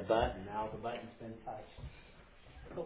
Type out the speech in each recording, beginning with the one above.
button. Now the button's been touched. So,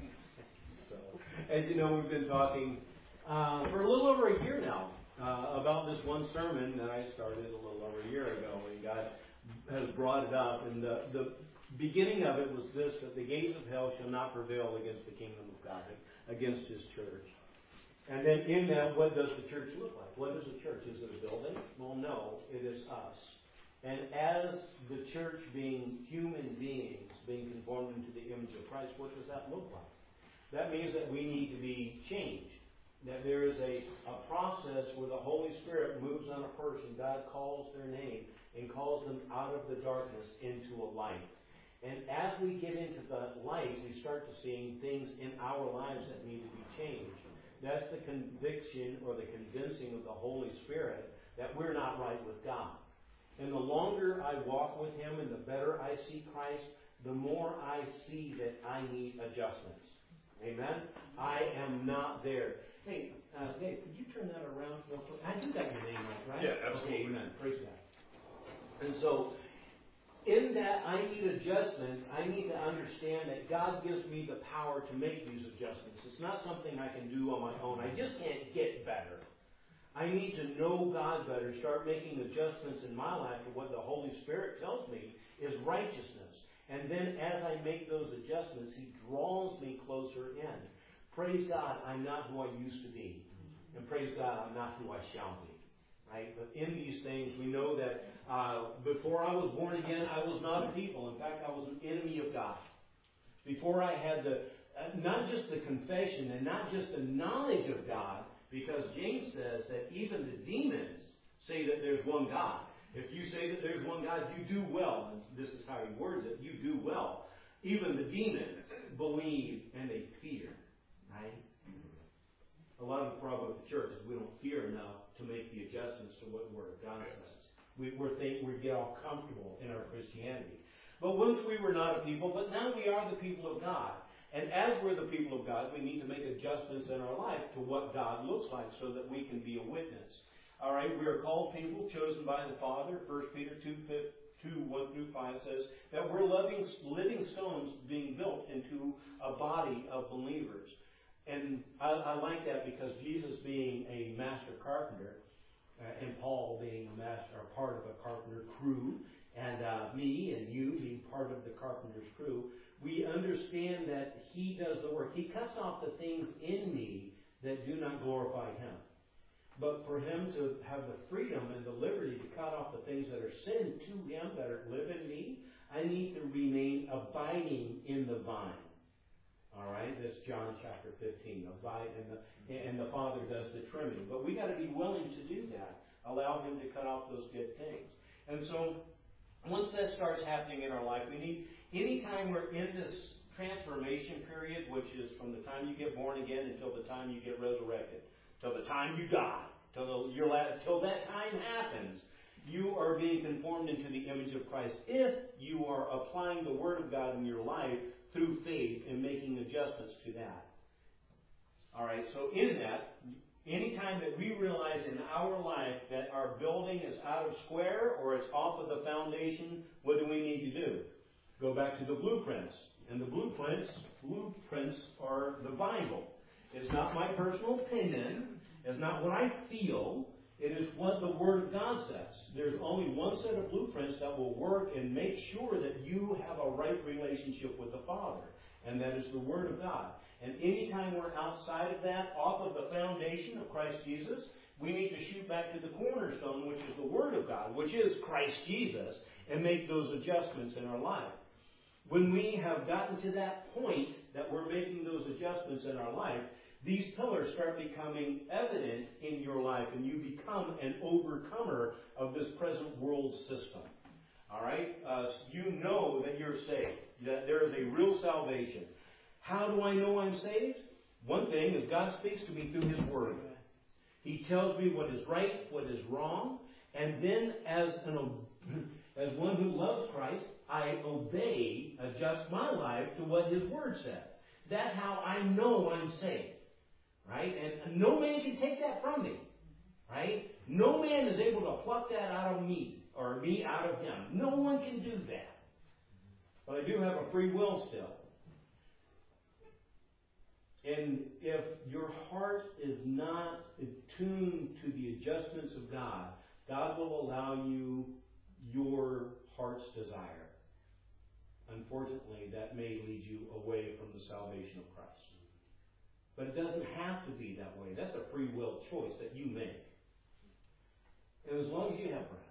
as you know, we've been talking for a little over a year now about this one sermon that I started a little over a year ago, and God has brought it up. And the beginning of it was this, that the gates of hell shall not prevail against the kingdom of God, against His church. And then in that, what does the church look like? What is a church? Is it a building? Well, no, it is us. And as the church being human beings, being conformed into the image of Christ, what does that look like? That means that we need to be changed. That there is a process where the Holy Spirit moves on a person. God calls their name and calls them out of the darkness into a light. And as we get into the light, we start to seeing things in our lives that need to be changed. That's the conviction or the convincing of the Holy Spirit that we're not right with God. And the longer I walk with Him and the better I see Christ, the more I see that I need adjustments. Amen? I am not there. Hey, Dave, could you turn that around real quick? I do got your name right? Yeah, absolutely. Okay, amen. Praise God. And so, in that I need adjustments, I need to understand that God gives me the power to make these adjustments. It's not something I can do on my own. I just can't get better. I need to know God better, start making adjustments in my life to what the Holy Spirit tells me is righteousness. And then as I make those adjustments, He draws me closer in. Praise God, I'm not who I used to be. And praise God, I'm not who I shall be. Right? But in these things, we know that before I was born again, I was not a people. In fact, I was an enemy of God. Before I had not just the confession and not just the knowledge of God, because James says that even the demons say that there's one God. If you say that there's one God, you do well. And this is how he words it. You do well. Even the demons believe and they fear. Right? A lot of the problem with the church is we don't fear enough to make the adjustments to what the Word of God says. We get all comfortable in our Christianity. But once we were not a people, but now we are the people of God. And as we're the people of God, we need to make adjustments in our life to what God looks like so that we can be a witness. All right, we are called people, chosen by the Father. 1 Peter 2:1-5 says that we're living stones being built into a body of believers. And I like that because Jesus being a master carpenter, and Paul being a part of a carpenter crew, and me and you being part of the carpenter's crew, we understand that He does the work. He cuts off the things in me that do not glorify Him. But for Him to have the freedom and the liberty to cut off the things that are sin to Him, that live in me, I need to remain abiding in the vine. All right, that's John chapter 15. Abide and the Father does the trimming. But we got to be willing to do that. Allow Him to cut off those good things. And so, once that starts happening in our life, we need, anytime we're in this transformation period, which is from the time you get born again until the time you get resurrected, till the time you die, till that time happens, you are being conformed into the image of Christ if you are applying the Word of God in your life through faith and making adjustments to that. All right, so in that, anytime that we realize in our life that our building is out of square or it's off of the foundation, what do we need to do? Go back to the blueprints. And the blueprints are the Bible. It's not my personal opinion. It's not what I feel. It is what the Word of God says. There's only one set of blueprints that will work and make sure that you have a right relationship with the Father. And that is the Word of God. And anytime we're outside of that, off of the foundation of Christ Jesus, we need to shoot back to the cornerstone, which is the Word of God, which is Christ Jesus, and make those adjustments in our life. When we have gotten to that point that we're making those adjustments in our life, these pillars start becoming evident in your life, and you become an overcomer of this present world system. All right? You know that you're saved, that there is a real salvation. How do I know I'm saved? One thing is God speaks to me through His Word. He tells me what is right, what is wrong, and then as one who loves Christ, I adjust my life to what His Word says. That's how I know I'm saved. Right? And no man can take that from me. Right? No man is able to pluck that out of me or me out of him. No one can do that. But But I do have a free will still. And if your heart is not attuned to the adjustments of God, God will allow you your heart's desire. Unfortunately, that may lead you away from the salvation of Christ. But it doesn't have to be that way. That's a free will choice that you make. And as long as you have breath,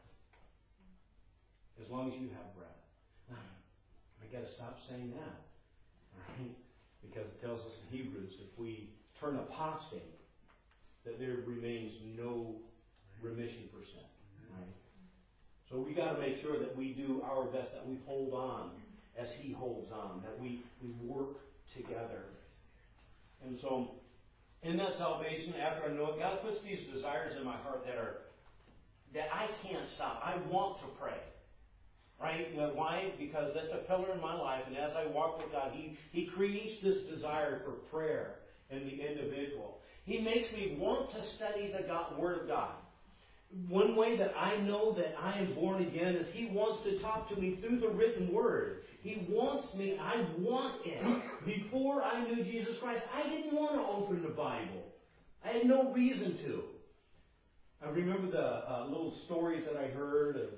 I got to stop saying that, right? Because it tells us in Hebrews, if we turn apostate, that there remains no remission for sin, right? So we got to make sure that we do our best, that we hold on as He holds on, that we work together. And so, in that salvation, after I know it, God puts these desires in my heart that I can't stop. I want to pray. Right? Why? Because that's a pillar in my life, and as I walk with God, He creates this desire for prayer in the individual. He makes me want to study the Word of God. One way that I know that I am born again is He wants to talk to me through the written Word. He wants me, I want it. Before I knew Jesus Christ, I didn't want to open the Bible. I had no reason to. I remember the little stories that I heard of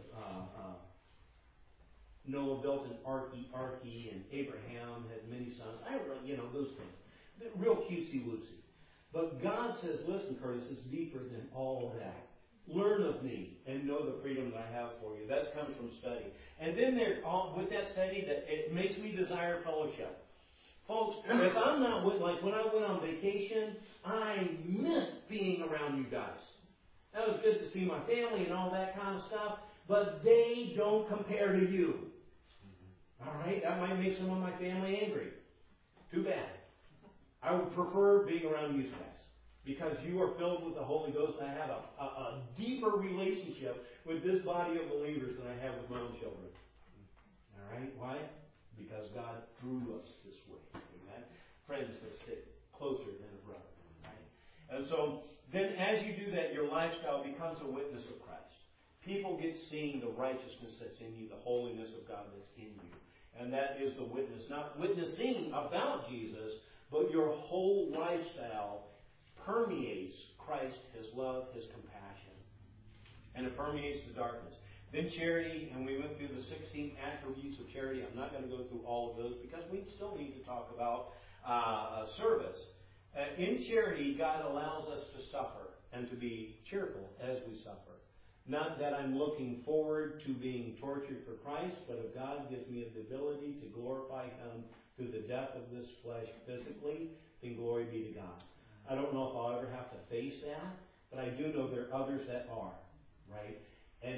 Noah built an ark, and Abraham had many sons. Those things. Real cutesy-wootsy. But God says, listen, Curtis, it's deeper than all of that. Learn of me and know the freedom that I have for you. That comes from study. And then with that study, that it makes me desire fellowship. Folks, if I'm not with, like when I went on vacation, I missed being around you guys. That was good to see my family and all that kind of stuff, but they don't compare to you. All right? That might make some of my family angry. Too bad. I would prefer being around you guys because you are filled with the Holy Ghost, and I have a deeper relationship with this body of believers than I have with my own children. All right? Why? Because God drew us this way. Amen? Friends that stick closer than a brother. Right? And so, then as you do that, your lifestyle becomes a witness of Christ. People get seeing the righteousness that's in you, the holiness of God that's in you. And that is the witness. Not witnessing about Jesus, but your whole lifestyle permeates Christ, His love, His compassion. And it permeates the darkness. Then charity, and we went through the 16 attributes of charity. I'm not going to go through all of those because we still need to talk about service. In charity, God allows us to suffer and to be cheerful as we suffer. Not that I'm looking forward to being tortured for Christ, but if God gives me the ability to glorify Him through the death of this flesh physically, then glory be to God. I don't know if I'll ever have to face that, but I do know there are others that are, right? And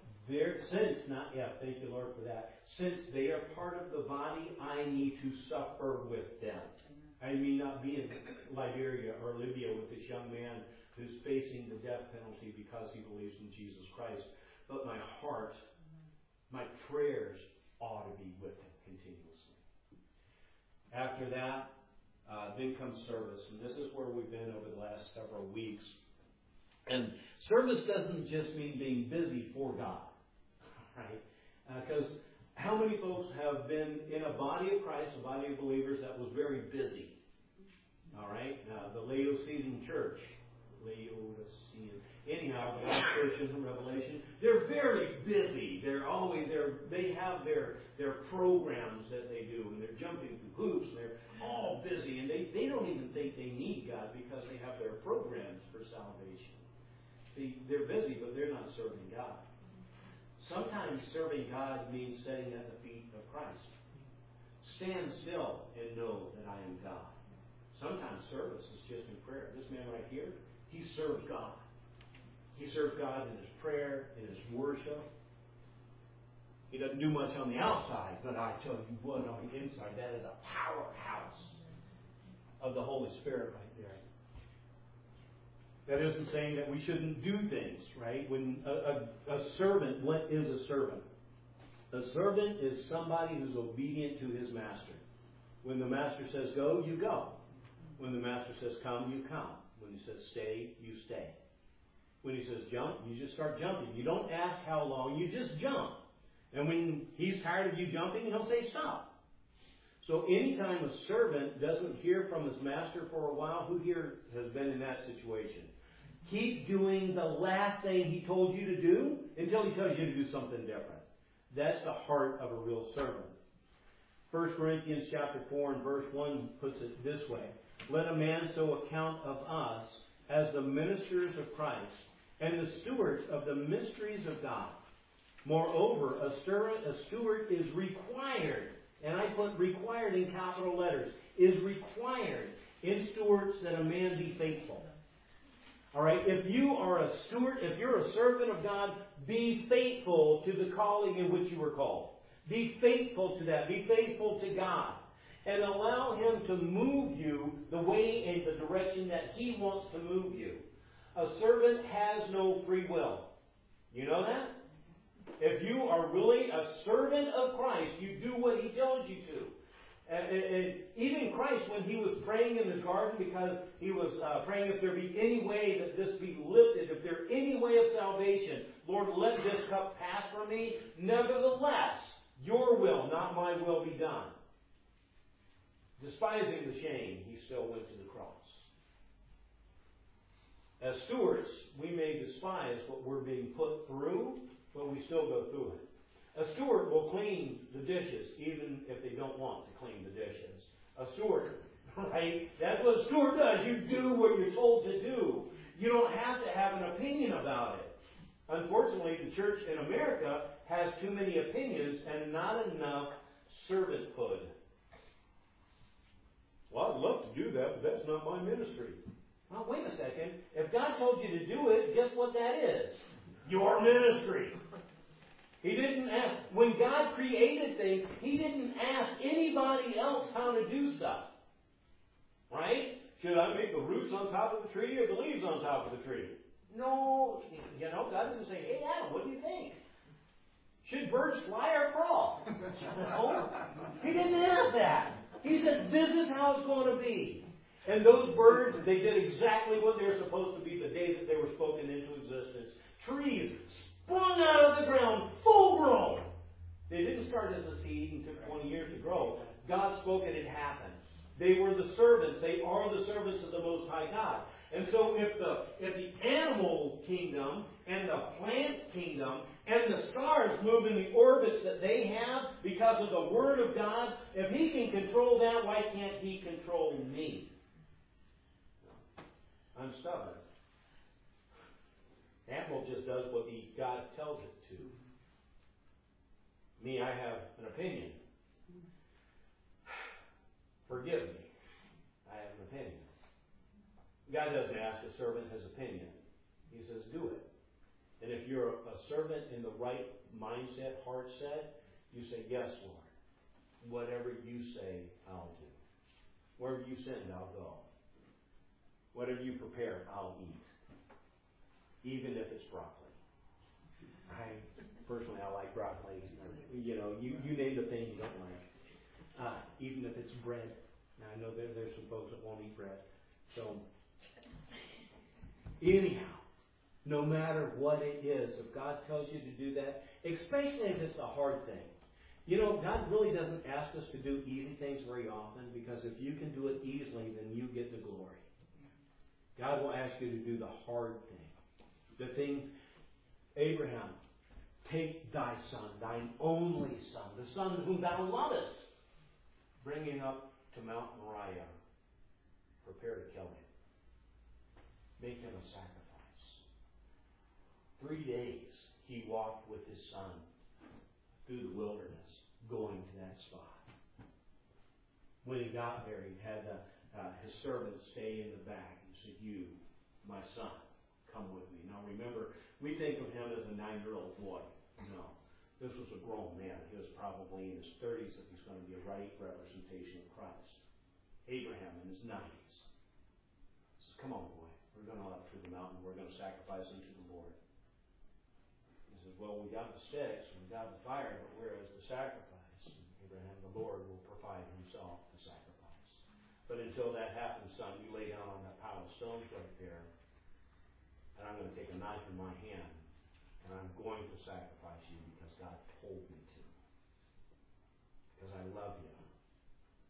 thank you, Lord, for that. Since they are part of the body, I need to suffer with them. I may not be in Liberia or Libya with this young man who's facing the death penalty because he believes in Jesus Christ. But my heart, my prayers ought to be with him continuously. After that, then comes service. And this is where we've been over the last several weeks. And service doesn't just mean being busy for God. Right? Because how many folks have been in a body of Christ, a body of believers that was very busy? All right? The Laodicean church. Anyhow, the last church in Revelation, they're very busy. They have their programs that they do, and they're jumping through hoops, and they're all busy, and they don't even think they need God because they have their programs for salvation. See, they're busy, but they're not serving God. Sometimes serving God means sitting at the feet of Christ. Stand still and know that I am God. Sometimes service is just in prayer. This man right here, he serves God. He serves God in his prayer, in his worship. He doesn't do much on the outside, but I tell you what, on the inside, that is a powerhouse of the Holy Spirit right there. That isn't saying that we shouldn't do things, right? When a servant, what is a servant? A servant is somebody who's obedient to his master. When the master says go, you go. When the master says come, you come. When he says stay, you stay. When he says jump, you just start jumping. You don't ask how long, you just jump. And when he's tired of you jumping, he'll say stop. So anytime a servant doesn't hear from his master for a while, who here has been in that situation? Keep doing the last thing he told you to do until he tells you to do something different. That's the heart of a real servant. 1 Corinthians chapter 4 and verse 1 puts it this way. Let a man so account of us as the ministers of Christ and the stewards of the mysteries of God. Moreover, a steward is required, and I put required in capital letters, is required in stewards that a man be faithful. All right, if you are a steward, if you're a servant of God, be faithful to the calling in which you were called. Be faithful to that. Be faithful to God. And allow Him to move you the way and the direction that He wants to move you. A servant has no free will. You know that? If you are really a servant of Christ, you do what He tells you to. And even Christ, when He was praying in the garden, because He was praying, if there be any way that this be lifted, if there any way of salvation, Lord, let this cup pass from me. Nevertheless, your will, not my will, be done. Despising the shame, He still went to the cross. As stewards, we may despise what we're being put through, but we still go through it. A steward will clean the dishes, even if they don't want to clean the dishes. A steward, right? That's what a steward does. You do what you're told to do. You don't have to have an opinion about it. Unfortunately, the church in America has too many opinions and not enough servanthood. Well, I'd love to do that, but that's not my ministry. Well, wait a second. If God told you to do it, guess what that is? Your ministry. He didn't ask. When God created things, He didn't ask anybody else how to do stuff. Right? Should I make the roots on top of the tree or the leaves on top of the tree? No. You know, God didn't say, hey, Adam, what do you think? Should birds fly or crawl? No. He didn't ask that. He said, this is how it's going to be. And those birds, they did exactly what they were supposed to be the day that they were spoken into existence. Trees sprung out of the ground, full grown. They didn't start as a seed and took 20 years to grow. God spoke and it happened. They were the servants. They are the servants of the Most High God. And so if the animal kingdom and the plant kingdom and the stars move in the orbits that they have because of the Word of God, if He can control that, why can't He control me? I'm stubborn. Animal just does what God tells it to. Me, I have an opinion. Forgive me. I have an opinion. God doesn't ask a servant his opinion. He says, do it. And if you're a servant in the right mindset, heart set, you say, yes, Lord. Whatever you say, I'll do. Wherever you send, I'll go. Whatever you prepare, I'll eat. Even if it's broccoli. Personally, I like broccoli. You know, you name the thing you don't like. Even if it's bread. Now, I know there's some folks that won't eat bread. So, anyhow, no matter what it is, if God tells you to do that, especially if it's a hard thing. You know, God really doesn't ask us to do easy things very often, because if you can do it easily, then you get the glory. God will ask you to do the hard thing. The thing, Abraham, take thy son, thine only son, the son whom thou lovest, bring him up to Mount Moriah. Prepare to kill him. Make him a sacrifice. 3 days he walked with his son through the wilderness, going to that spot. When he got there, he had his servant stay in the back. He said, you, my son, come with me. Now remember, we think of him as a 9-year-old boy. No. This was a grown man. He was probably in his 30s if he's going to be a right representation of Christ. Abraham in his 90s. He says, come on, boy. We're going up to the mountain. We're going to sacrifice him to the Lord. He says, well, we got the sticks and we got the fire, but where is the sacrifice? And Abraham, the Lord will provide himself the sacrifice. But until that happens, son, you lay down on that pile of stones right there, and I'm going to take a knife in my hand, and I'm going to sacrifice you because God told me to. Because I love you.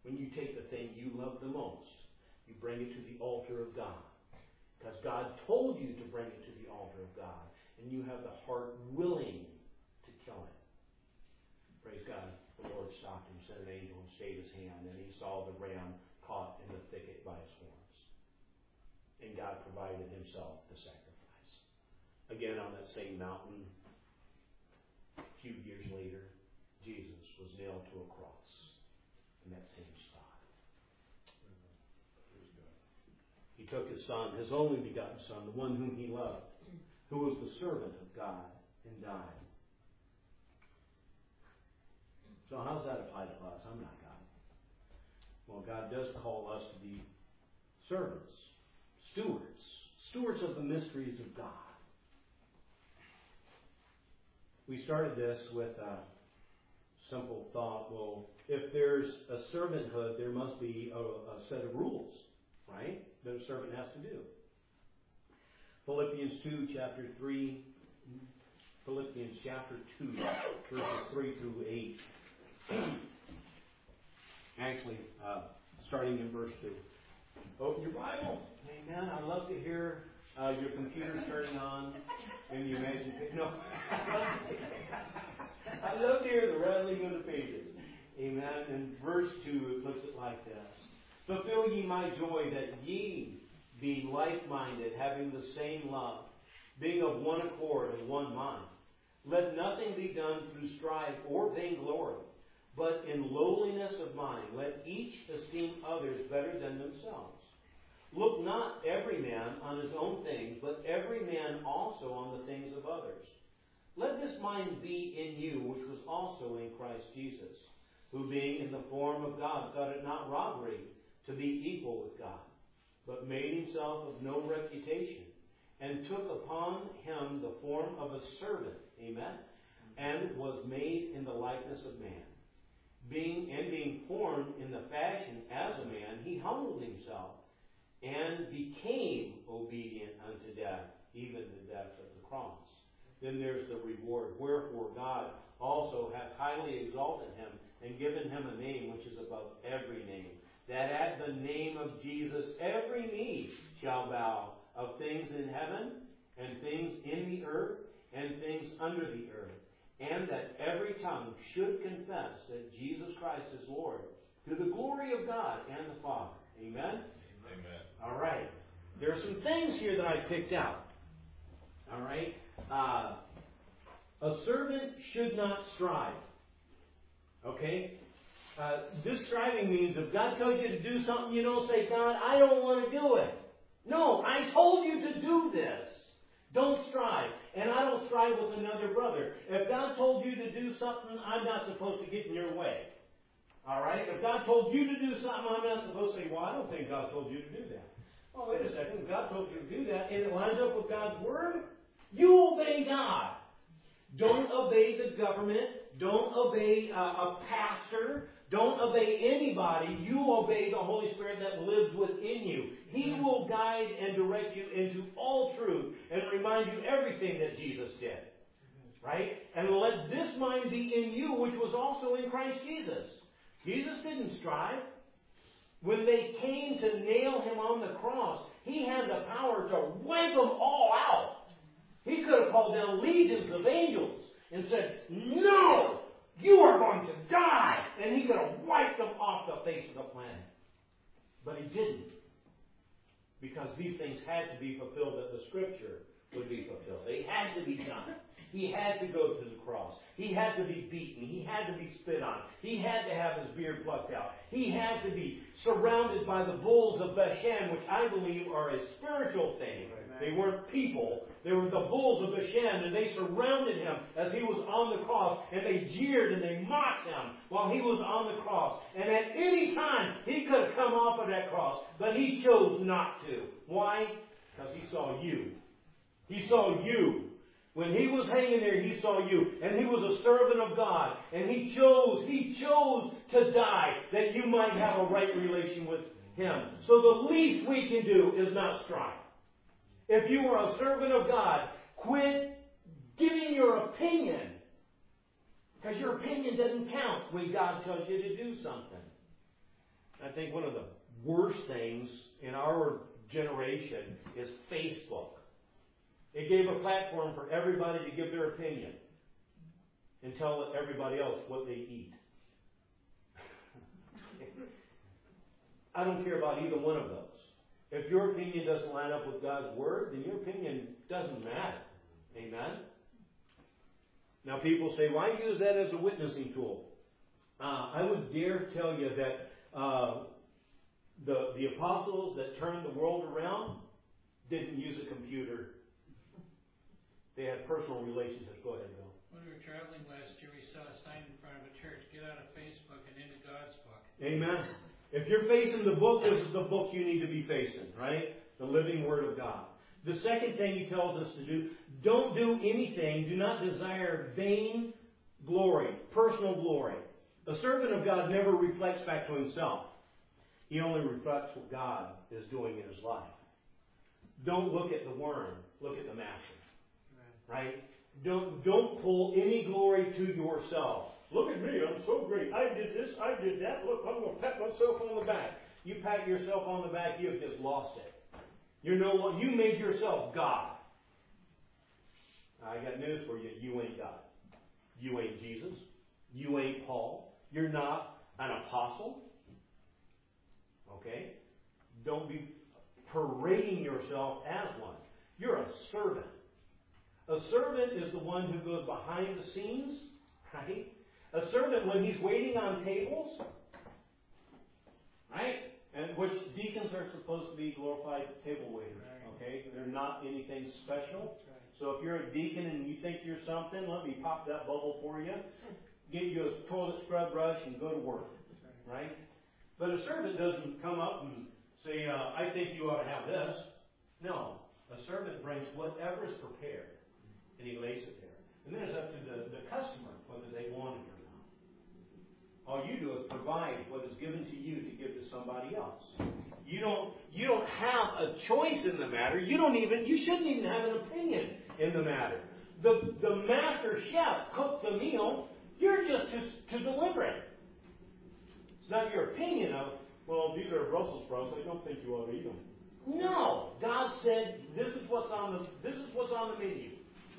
When you take the thing you love the most, you bring it to the altar of God. Because God told you to bring it to the altar of God. And you have the heart willing to kill it. Praise God. The Lord stopped him, sent an angel, and stayed his hand. And he saw the ram caught in the thicket by his horns. And God provided himself the sacrifice. Again, on that same mountain, a few years later, Jesus was nailed to a cross in that same spot. He took his Son, his only begotten Son, the one whom he loved, who was the servant of God, and died. So how does that apply to us? I'm not God. Well, God does call us to be servants, stewards of the mysteries of God. We started this with a simple thought, well, if there's a servanthood, there must be a set of rules, right, that a servant has to do. Philippians chapter 2, verses 3 through 8. Actually, starting in verse 2. Open your Bible. Amen. I love to hear your computer turning on and you imagine. No. I love to hear the rattling of the pages. Amen. In verse 2, it looks like this. Fulfill ye my joy that ye be like-minded, having the same love, being of one accord and one mind. Let nothing be done through strife or vainglory, but in lowliness of mind, let each esteem others better than themselves. Look not every man on his own things, but every man also on the things of others. Let this mind be in you, which was also in Christ Jesus, who being in the form of God thought it not robbery to be equal with God, but made himself of no reputation, and took upon him the form of a servant, amen, and was made in the likeness of man. Being formed in the fashion as a man, he humbled himself, and became obedient unto death, even the death of the cross. Then there's the reward. Wherefore God also hath highly exalted him, and given him a name which is above every name, that at the name of Jesus every knee shall bow, of things in heaven, and things in the earth, and things under the earth, and that every tongue should confess that Jesus Christ is Lord, to the glory of God and the Father. Amen? Amen. All right. There are some things here that I picked out. All right. A servant should not strive. Okay? This striving means if God tells you to do something, you don't say, God, I don't want to do it. No, I told you to do this. Don't strive. And I don't strive with another brother. If God told you to do something, I'm not supposed to get in your way. All right? If God told you to do something, I'm not supposed to say, well, I don't think God told you to do that. Oh, wait a second. If God told you to do that and it lines up with God's Word, you obey God. Don't obey the government. Don't obey a pastor. Don't obey anybody. You obey the Holy Spirit that lives within you. He will guide and direct you into all truth and remind you everything that Jesus did. Right? And let this mind be in you, which was also in Christ Jesus. Jesus didn't strive. When they came to nail him on the cross, he had the power to wipe them all out. He could have called down legions of angels and said, no, you are going to die. And he could have wiped them off the face of the planet. But he didn't. Because these things had to be fulfilled, that the Scripture would be fulfilled. They had to be done. He had to go to the cross. He had to be beaten. He had to be spit on. He had to have his beard plucked out. He had to be surrounded by the bulls of Bashan, which I believe are a spiritual thing. They weren't people. They were the bulls of Bashan, and they surrounded him as he was on the cross, and they jeered and they mocked him while he was on the cross. And at any time, he could have come off of that cross, but he chose not to. Why? Because he saw you. He saw you. When he was hanging there, he saw you. And he was a servant of God. And he chose to die that you might have a right relation with him. So the least we can do is not strive. If you are a servant of God, quit giving your opinion. Because your opinion doesn't count when God tells you to do something. I think one of the worst things in our generation is Facebook. It gave a platform for everybody to give their opinion and tell everybody else what they eat. I don't care about either one of those. If your opinion doesn't line up with God's Word, then your opinion doesn't matter. Amen? Now people say, why use that as a witnessing tool? I would dare tell you that the apostles that turned the world around didn't use a computer. They had personal relationships. Go ahead, Bill. When we were traveling last year, we saw a sign in front of a church, get out of Facebook and into God's book. Amen. If you're facing the book, this is the book you need to be facing, right? The living Word of God. The second thing he tells us to do, don't do anything, do not desire vain glory, personal glory. A servant of God never reflects back to himself. He only reflects what God is doing in his life. Don't look at the worm, look at the master. Right? Don't pull any glory to yourself. Look at me, I'm so great. I did this, I did that. Look, I'm going to pat myself on the back. You pat yourself on the back, you have just lost it. You made yourself God. I got news for you. You ain't God. You ain't Jesus. You ain't Paul. You're not an apostle. Okay? Don't be parading yourself as one. You're a servant. A servant is the one who goes behind the scenes, right? A servant, when he's waiting on tables, right? And which deacons are supposed to be glorified table waiters, okay? They're not anything special. So if you're a deacon and you think you're something, let me pop that bubble for you. Get you a toilet scrub brush and go to work, right? But a servant doesn't come up and say, I think you ought to have this. No. A servant brings whatever is prepared, and he lays it there. And then it's up to the customer whether they want it or not. All you do is provide what is given to you to give to somebody else. You don't have a choice in the matter. You shouldn't even have an opinion in the matter. The master chef cooks a meal. You're just to deliver it. It's not your opinion of, well, these are Brussels sprouts. I don't think you ought to eat them. No, God said this is what's on the menu.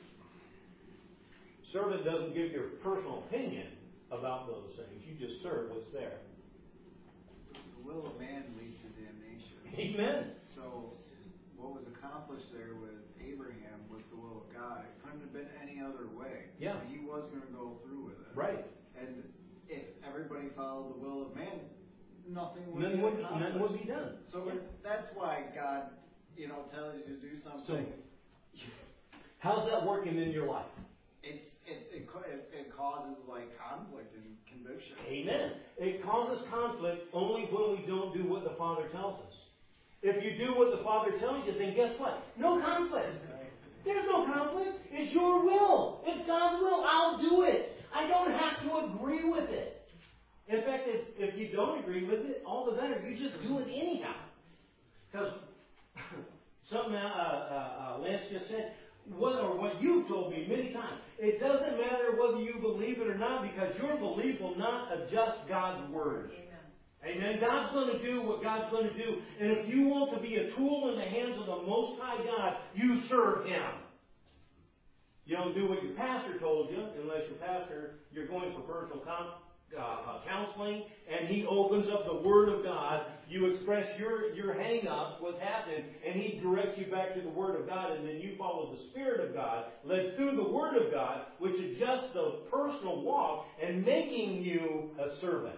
Servant doesn't give your personal opinion about those things. You just serve what's there. The will of man leads to damnation. Amen. So what was accomplished there with Abraham was the will of God. It couldn't have been any other way. Yeah. He was going to go through with it. Right. And if everybody followed the will of man, nothing would be done. So that's why God, tells you to do something. So, how's that working in your life? It causes conflict and conviction. Amen. It causes conflict only when we don't do what the Father tells us. If you do what the Father tells you, then guess what? No conflict. There's no conflict. It's your will. It's God's will. I'll do it. I don't have to agree with it. In fact, if you don't agree with it, all the better. You just do it anyhow. Because something Lance just said, what you've told me many times, it doesn't matter whether you believe it or not, because your belief will not adjust God's Word. Amen. God's going to do what God's going to do. And if you want to be a tool in the hands of the Most High God, you serve Him. You don't do what your pastor told you, unless you're going for personal counseling, and he opens up the Word of God. You express your hang-ups, what's happening, and he directs you back to the Word of God, and then you follow the Spirit of God, led through the Word of God, which adjusts the personal walk and making you a servant.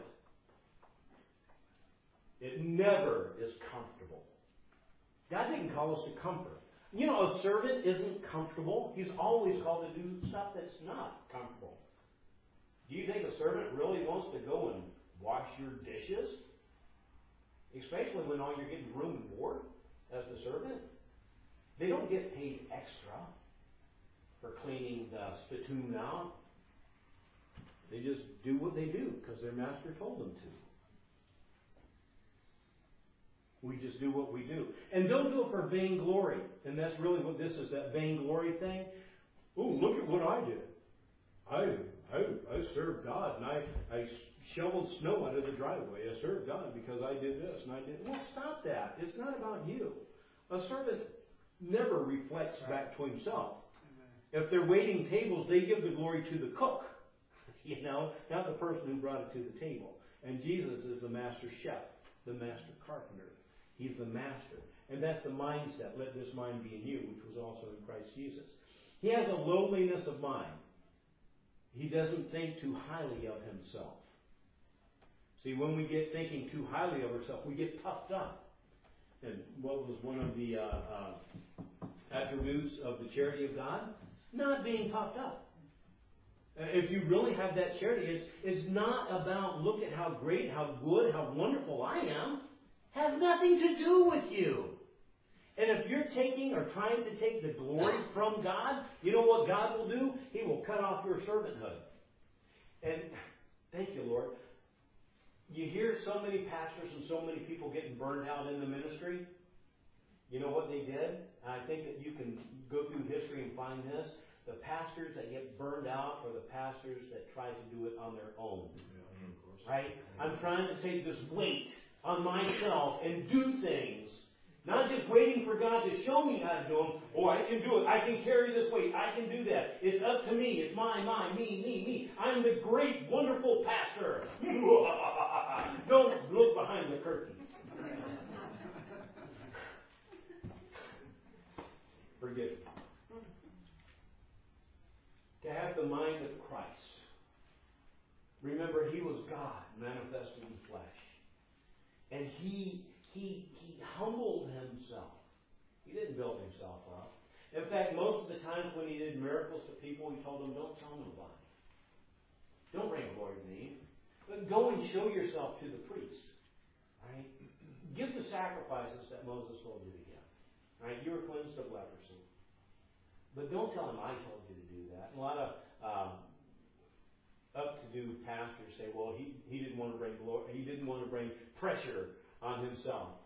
It never is comfortable. God didn't call us to comfort. A servant isn't comfortable. He's always called to do stuff that's not comfortable. Do you think a servant really wants to go and wash your dishes? Especially when all you're getting room and board as the servant. They don't get paid extra for cleaning the spittoon out. They just do what they do because their master told them to. We just do what we do. And don't do it for vainglory. And that's really what this is, that vainglory thing. Oh, look at what I did. I I served God, and I shoveled snow out of the driveway. I served God because I did this and I did. Well, stop that. It's not about you. A servant never reflects back to himself. If they're waiting tables, they give the glory to the cook, not the person who brought it to the table. And Jesus is the master chef, the master carpenter. He's the master. And that's the mindset. Let this mind be in you, which was also in Christ Jesus. He has a lowliness of mind. He doesn't think too highly of himself. See, when we get thinking too highly of ourselves, we get puffed up. And what was one of the attributes of the charity of God? Not being puffed up. If you really have that charity, it's not about look at how great, how good, how wonderful I am. Has nothing to do with you. And if you're taking or trying to take the glory from God, you know what God will do? He will cut off your servanthood. And thank you, Lord. You hear so many pastors and so many people getting burned out in the ministry. You know what they did? And I think that you can go through history and find this. The pastors that get burned out are the pastors that try to do it on their own. Yeah, of course. Right? I'm trying to take this weight on myself and do things. Not just waiting for God to show me how to do them. Oh, I can do it. I can carry this weight. I can do that. It's up to me. It's my, me. I'm the great, wonderful pastor. Don't look behind the curtain. Forgive me. To have the mind of Christ. Remember, He was God manifested in flesh. And He humbled Himself. He didn't build Himself up. In fact, most of the times when He did miracles to people, He told them, don't tell nobody. Don't bring glory to me. But go and show yourself to the priest. Right? Give the sacrifices that Moses told you to give. Right? You were cleansed of leprosy. But don't tell him I told you to do that. A lot of up-to-do pastors say, well, he didn't want to bring glory. He didn't want to bring pressure on himself.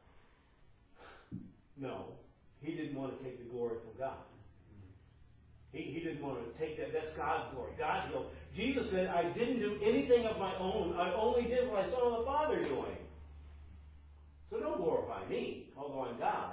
No, he didn't want to take the glory from God. He didn't want to take that. That's God's glory. God healed. Jesus said, I didn't do anything of my own. I only did what I saw the Father doing. So don't glorify me, although I'm God.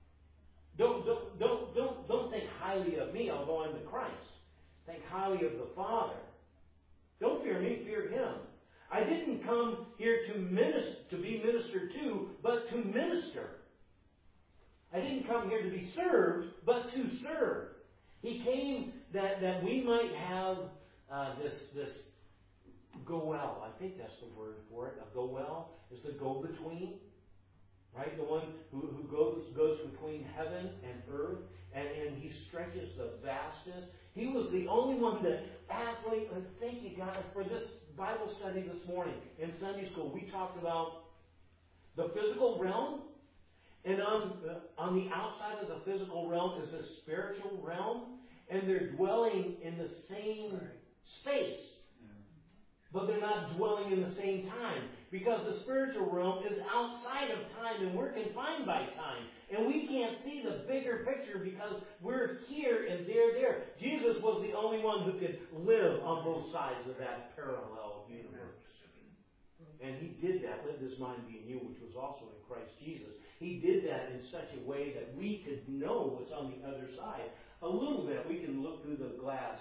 Don't think highly of me, although I'm the Christ. Think highly of the Father. Don't fear me, fear Him. I didn't come here to be ministered to, but to minister. I didn't come here to be served, but to serve. He came that we might have this goel. I think that's the word for it. A goel is the go-between. Right? The one who goes between heaven and earth, and He stretches the vastness. He was the only one that actually, thank you, God, for this Bible study this morning. In Sunday school, we talked about the physical realm, and on the outside of the physical realm is the spiritual realm, and they're dwelling in the same space. But they're not dwelling in the same time. Because the spiritual realm is outside of time and we're confined by time. And we can't see the bigger picture because we're here and they're there. Jesus was the only one who could live on both sides of that parallel universe. And He did that. Let this mind be in you, which was also in Christ Jesus. He did that in such a way that we could know what's on the other side. A little bit. We can look through the glass.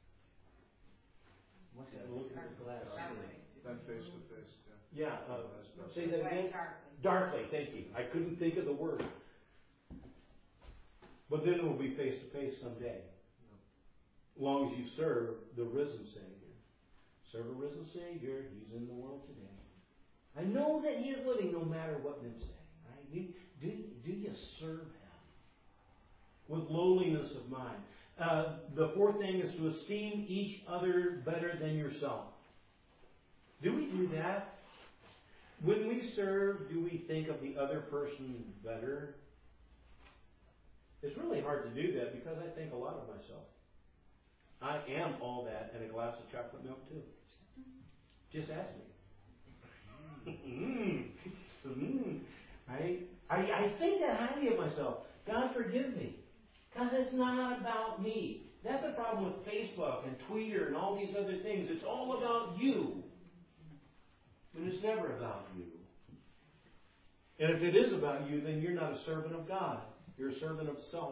What's that? Look through the glass. That face to face. Yeah, say that again. Darkly, thank you. I couldn't think of the word. But then we'll be face to face someday. As long as you serve the risen Savior. Serve a risen Savior. He's in the world today. I know that He is living no matter what men say. Right? Do you serve Him? With lowliness of mind. The fourth thing is to esteem each other better than yourself. Do we do that? When we serve, do we think of the other person better? It's really hard to do that because I think a lot of myself. I am all that and a glass of chocolate milk too. Just ask me. Right? I think that highly of myself. God forgive me. Because it's not about me. That's the problem with Facebook and Twitter and all these other things. It's all about you. And it's never about you. And if it is about you, then you're not a servant of God. You're a servant of self.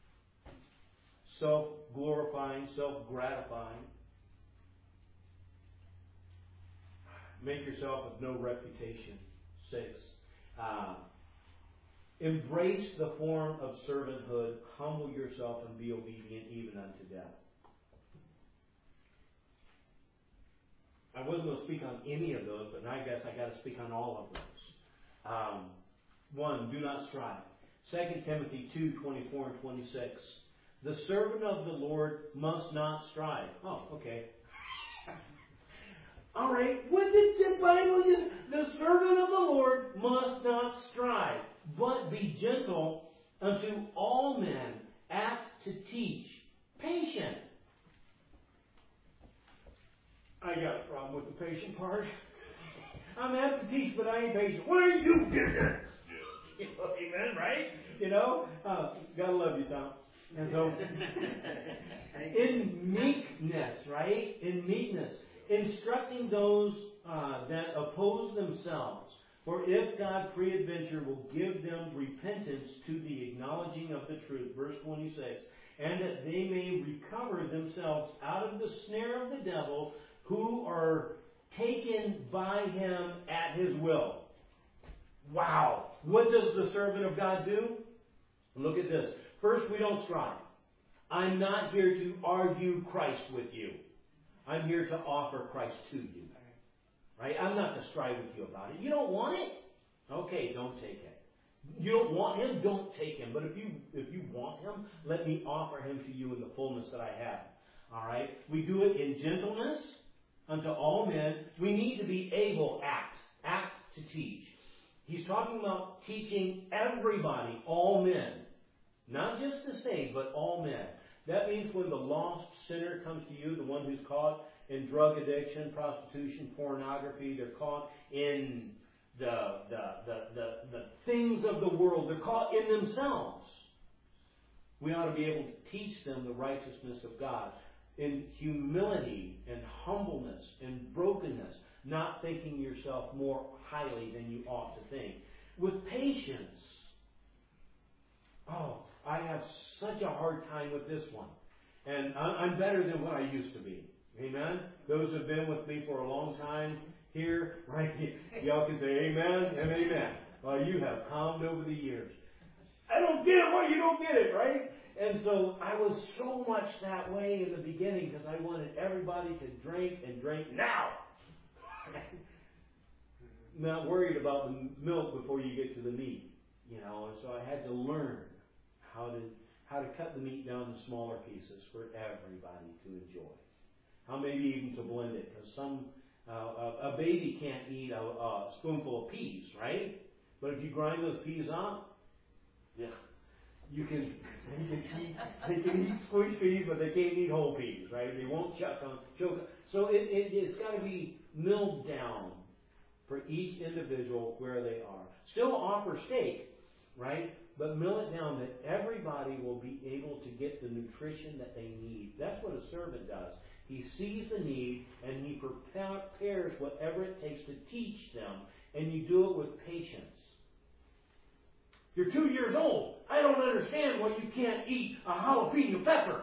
Self-glorifying, self-gratifying. Make yourself of no reputation. 6. Embrace the form of servanthood. Humble yourself and be obedient even unto death. I wasn't going to speak on any of those, but I guess I got to speak on all of those. 1. Do not strive. 2 Timothy 2:24 and 26. The servant of the Lord must not strive. Oh, okay. All right. What did the Bible use? The servant of the Lord must not strive, but be gentle unto all men, apt to teach, patient. I got a problem with the patient part. I'm apt to teach, but I ain't patient. What are you doing? Amen, right? Gotta love you, Tom. And so, in meekness, right? In meekness, instructing those that oppose themselves. For if God peradventure will give them repentance to the acknowledging of the truth, verse 26, and that they may recover themselves out of the snare of the devil, who are taken by him at his will. Wow. What does the servant of God do? Look at this. First, we don't strive. I'm not here to argue Christ with you. I'm here to offer Christ to you. Right? I'm not to strive with you about it. You don't want it? Okay, don't take it. You don't want him? Don't take him. But if you want him, let me offer him to you in the fullness that I have. All right? We do it in gentleness unto all men. We need to be able, apt to teach. He's talking about teaching everybody, all men. Not just the saved, but all men. That means when the lost sinner comes to you, the one who's caught in drug addiction, prostitution, pornography, they're caught in the things of the world. They're caught in themselves. We ought to be able to teach them the righteousness of God in humility and humbleness and brokenness, not thinking yourself more highly than you ought to think. With patience. Oh, I have such a hard time with this one. And I'm better than what I used to be. Amen? Those who have been with me for a long time here, right? Y'all can say amen and amen. Well, you have calmed over the years. I don't get it. Well, you don't get it, right? And so I was so much that way in the beginning because I wanted everybody to drink and drink now. Not worried about the milk before you get to the meat, and so I had to learn how to cut the meat down to smaller pieces for everybody to enjoy. How maybe even to blend it, because a baby can't eat a spoonful of peas, right? But if you grind those peas up, yeah, they can eat squished peas, but they can't eat whole peas, right? They won't choke. So it's got to be milled down for each individual where they are. Still offer steak, right? But mill it down that everybody will be able to get the nutrition that they need. That's what a servant does. He sees the need and he prepares whatever it takes to teach them, and you do it with patience. You're 2 years old. I don't understand why you can't eat a jalapeno pepper.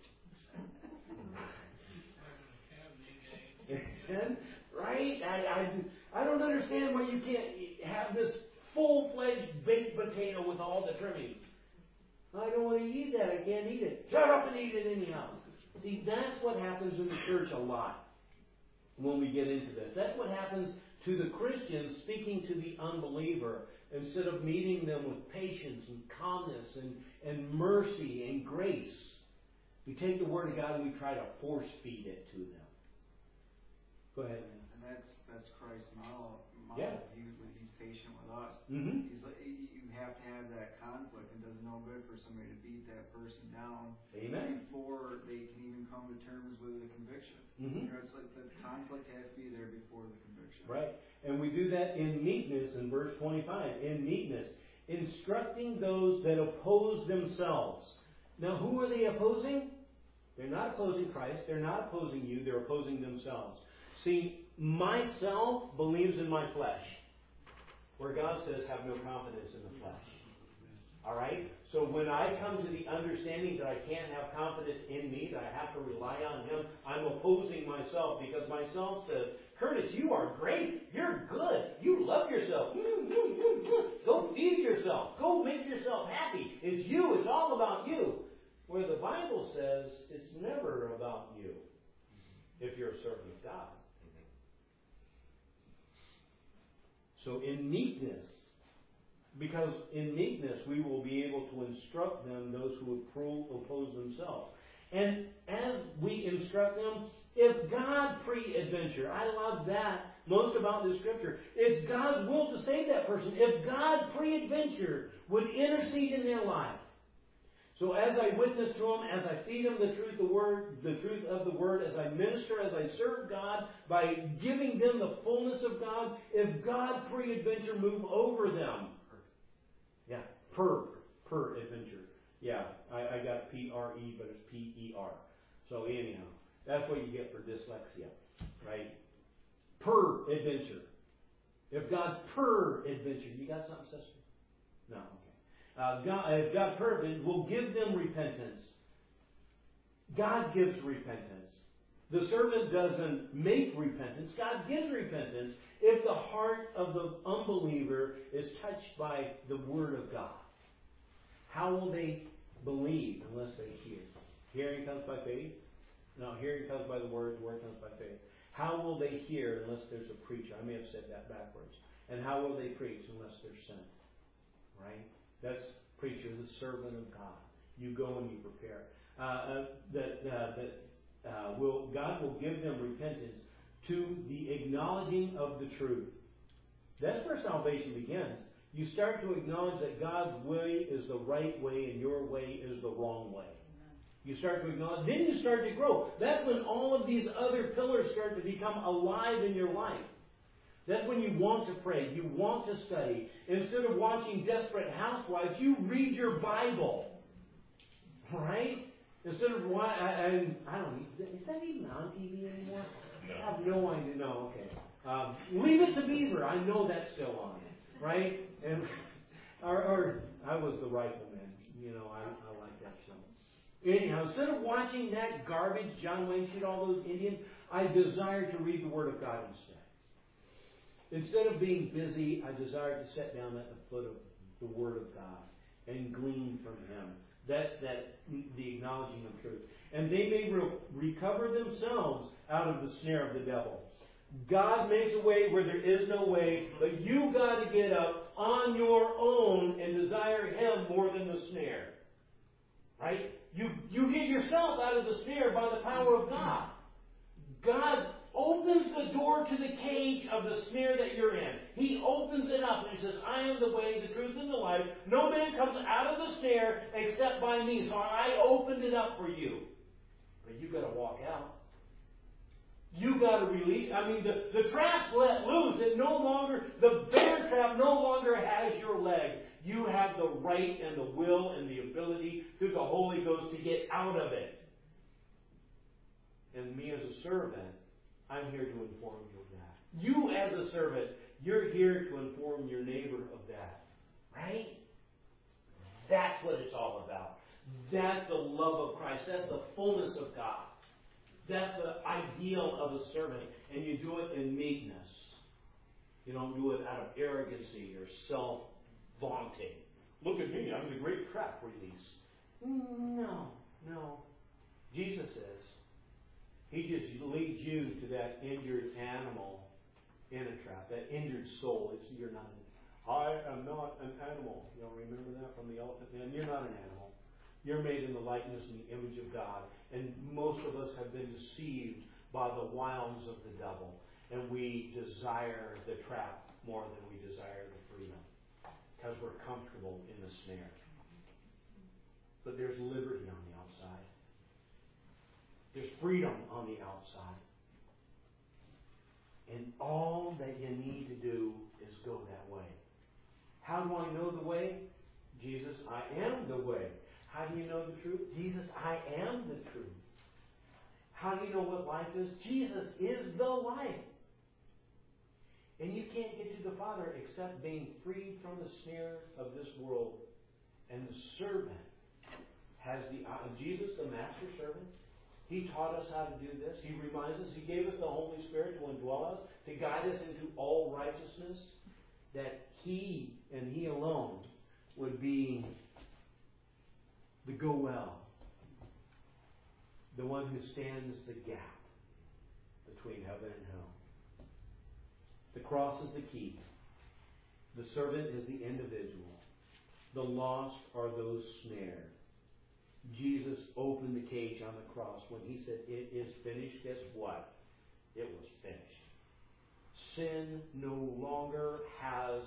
Right? I don't understand why you can't have this full-fledged baked potato with all the trimmings. I don't want to eat that. I can't eat it. Shut up and eat it anyhow. See, that's what happens in the church a lot when we get into this. That's what happens to the Christians speaking to the unbeliever instead of meeting them with patience and calmness and mercy and grace. We take the Word of God and we try to force feed it to them. Go ahead, man. And that's Christ's model. Yeah. When he's patient with us. Mm-hmm. He's like, you have to have that conflict. It does no good for somebody to beat that person down. Amen. Before they can even come to terms with the conviction. Mm-hmm. It's like the conflict has to be there before the conviction. Right. And we do that in meekness in verse 25. In meekness. Instructing those that oppose themselves. Now, who are they opposing? They're not opposing Christ. They're not opposing you. They're opposing themselves. See, myself believes in my flesh, where God says have no confidence in the flesh. All right? So when I come to the understanding that I can't have confidence in me, that I have to rely on Him, I'm opposing myself because myself says, Curtis, you are great. You're good. You love yourself. Go feed yourself. Go make yourself happy. It's you. It's all about you. Where the Bible says it's never about you if you're a servant of God. So in meekness, because in meekness we will be able to instruct them, those who oppose themselves. And as we instruct them, if God pre-adventure, I love that most about this scripture. It's God's will to save that person. If God pre-adventure would intercede in their life. So as I witness to them, as I feed them the truth of the Word, as I minister, as I serve God, by giving them the fullness of God, if God pre-adventure move over them. Yeah, per-adventure. Yeah, I got P-R-E, but it's P-E-R. So anyhow, that's what you get for dyslexia, right? Per-adventure. If God per-adventure, you got something, sister? No, okay. If God per-adventure will give them repentance. God gives repentance. The servant doesn't make repentance. God gives repentance if the heart of the unbeliever is touched by the Word of God. How will they believe unless they hear? Hearing comes by faith. No, hearing comes by the Word comes by faith. How will they hear unless there's a preacher? I may have said that backwards. And how will they preach unless they're sent? Right? That's preacher, the servant of God. You go and you prepare. God will give them repentance to the acknowledging of the truth. That's where salvation begins. You start to acknowledge that God's way is the right way and your way is the wrong way. You start to acknowledge, then you start to grow. That's when all of these other pillars start to become alive in your life. That's when you want to pray, you want to study. Instead of watching Desperate Housewives, you read your Bible. Right? Instead of, I don't know, is that even on TV anymore? No. I have no idea. No, okay. Leave It to Beaver. I know that's still on. Right? And or I was the rifleman. You know, I like that show. Anyhow, instead of watching that garbage, John Wayne shoot all those Indians, I desire to read the Word of God instead. Instead of being busy, I desire to sit down at the foot of the Word of God and glean from Him. That's the acknowledging of truth. And they may recover themselves out of the snare of the devil. God makes a way where there is no way, but you got to get up on your own and desire Him more than the snare. Right? You get yourself out of the snare by the power of God. God opens the door to the cage of the snare that you're in. He opens it up and He says, I am the way, the truth, and the life. No man comes out of the snare except by me. So I opened it up for you. But you've got to walk out. You've got to release. I mean, the trap's let loose. The bear trap no longer has your leg. You have the right and the will and the ability through the Holy Ghost to get out of it. And me as a servant, I'm here to inform you of that. You as a servant, you're here to inform your neighbor of that. Right? That's what it's all about. That's the love of Christ. That's the fullness of God. That's the ideal of a servant. And you do it in meekness. You don't do it out of arrogancy or self-vaunting. Look at me, I'm the great trap release. No. Jesus is. He just leads you to that injured animal in a trap, that injured soul. You're not. I am not an animal. You know, remember that from the Elephant Man? You're not an animal. You're made in the likeness and the image of God. And most of us have been deceived by the wiles of the devil. And we desire the trap more than we desire the freedom. Because we're comfortable in the snare. But there's liberty on the outside. There's freedom on the outside. And all that you need to do is go that way. How do I know the way? Jesus, I am the way. How do you know the truth? Jesus, I am the truth. How do you know what life is? Jesus is the life. And you can't get to the Father except being freed from the snare of this world. And the servant has Jesus, the master servant, He taught us how to do this. He reminds us. He gave us the Holy Spirit to indwell us, to guide us into all righteousness, that He and He alone would be the go-well, the one who stands the gap between heaven and hell. The cross is the key. The servant is the individual. The lost are those snared. Jesus opened the cage on the cross when He said, "It is finished." Guess what? It was finished. Sin no longer has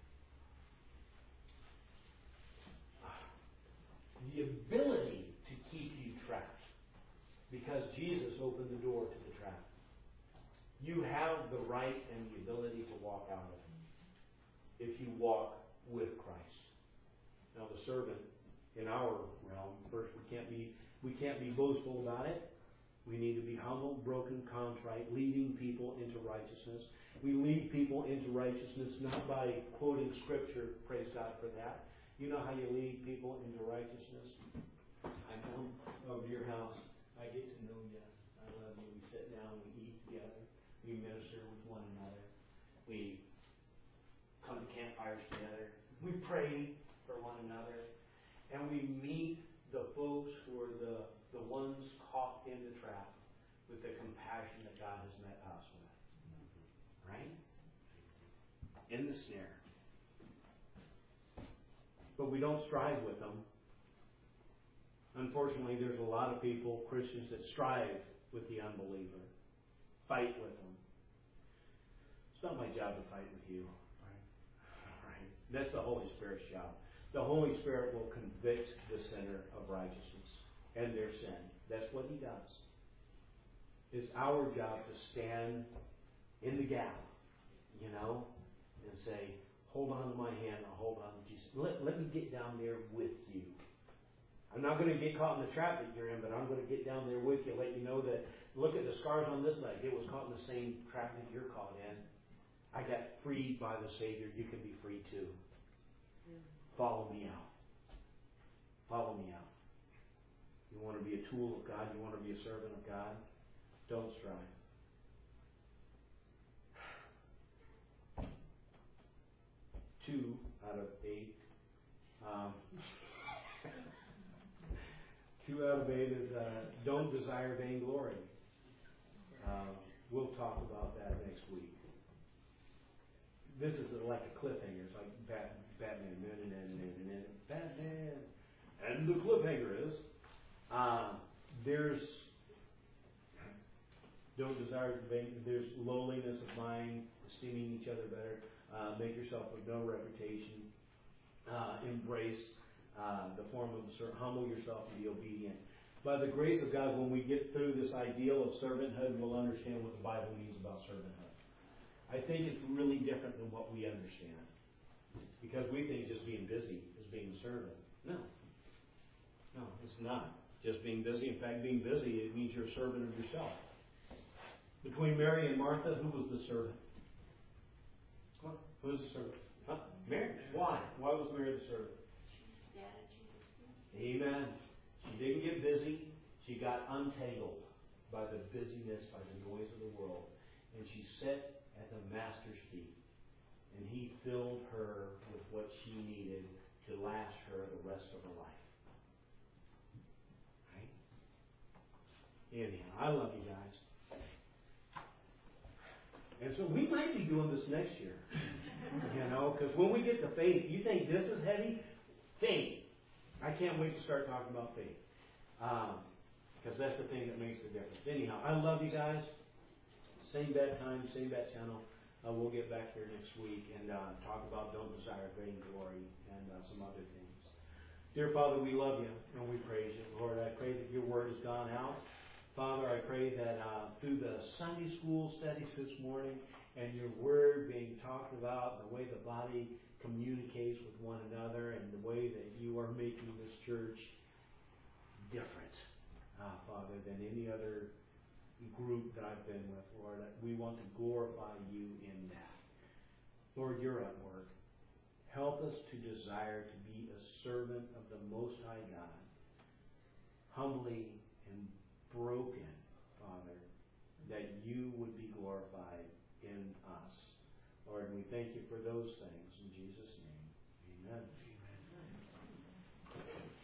the ability to keep you trapped, because Jesus opened the door to the trap. You have the right and the ability to walk out of it if you walk with Christ. Now the servant in our realm, first we can't be boastful about it. We need to be humble, broken, contrite, leading people into righteousness. We lead people into righteousness not by quoting Scripture, praise God for that. You know how you lead people into righteousness? I come over to your house, I get to know you, I love you, we sit down, we eat together, we minister with one another, we come to campfires together, we pray for one another, and we meet the folks who are the ones caught in the trap with the compassion that God has met us with. Right? In the snare. But we don't strive with them. Unfortunately, there's a lot of people, Christians, that strive with the unbeliever. Fight with them. It's not my job to fight with you. Right? That's the Holy Spirit's job. The Holy Spirit will convict the sinner of righteousness and their sin. That's what He does. It's our job to stand in the gap, and say, hold on to my hand, I'll hold on to Jesus. Let me get down there with you. I'm not going to get caught in the trap that you're in, but I'm going to get down there with you, let you know that, look at the scars on this leg. It was caught in the same trap that you're caught in. I got freed by the Savior. You can be free too. Follow me out. Follow me out. You want to be a tool of God? You want to be a servant of God? Don't strive. 2 out of 8. 2 out of 8 is don't desire vainglory. We'll talk about that next week. This is like a cliffhanger. It's like Batman. Batman. And the cliffhanger is, don't desire there's lowliness of mind, esteeming each other better, make yourself of no reputation, embrace the form of humble yourself and be obedient. By the grace of God, when we get through this ideal of servanthood, we'll understand what the Bible means about servanthood. I think it's really different than what we understand. Because we think just being busy is being a servant. No, it's not. Just being busy. In fact, being busy, it means you're a servant of yourself. Between Mary and Martha, who was the servant? Who was the servant? Mary. Why? Why was Mary the servant? Amen. She didn't get busy. She got untangled by the busyness, by the noise of the world. And she sat at the Master's feet. And He filled her with what she needed to last her the rest of her life. Right? Anyhow, I love you guys. And so we might be doing this next year. Because when we get to faith, you think this is heavy? Faith. I can't wait to start talking about faith. Because that's the thing that makes the difference. Anyhow, I love you guys. Same bad time, same bad channel. We'll get back here next week and talk about don't desire vainglory and some other things. Dear Father, we love you and we praise you. Lord, I pray that your word has gone out. Father, I pray that through the Sunday school studies this morning and your word being talked about, the way the body communicates with one another and the way that you are making this church different, Father, than any other group that I've been with, Lord, that we want to glorify you in that. Lord, you're at work. Help us to desire to be a servant of the Most High God, humbly and broken, Father, that you would be glorified in us. Lord, we thank you for those things. In Jesus' name, amen. Amen.